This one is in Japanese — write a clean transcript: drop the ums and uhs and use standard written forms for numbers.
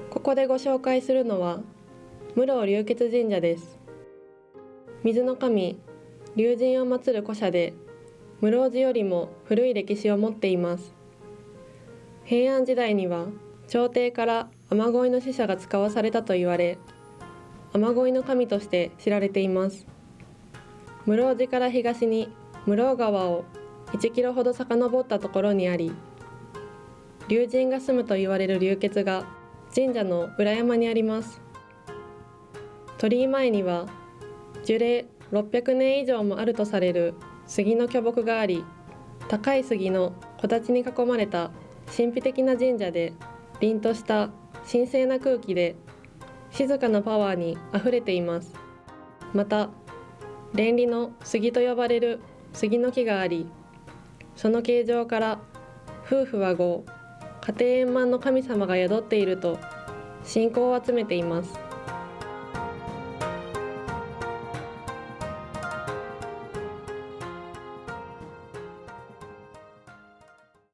ここでご紹介するのは室生龍穴神社です。水の神龍神を祀る古社で、室生寺よりも古い歴史を持っています。平安時代には朝廷から雨乞いの使者が使わされたと言われ、雨乞いの神として知られています。室生寺から東に室生川を1キロほど遡ったところにあり、龍神が住むと言われる龍穴が神社の裏山にあります。鳥居前には樹齢600年以上もあるとされる杉の巨木があり、高い杉の木立に囲まれた神秘的な神社で、凛とした神聖な空気で静かなパワーにあふれています。また連理の杉と呼ばれる杉の木があり、その形状から夫婦は合、家庭円満の神様が宿っていると信仰を集めています。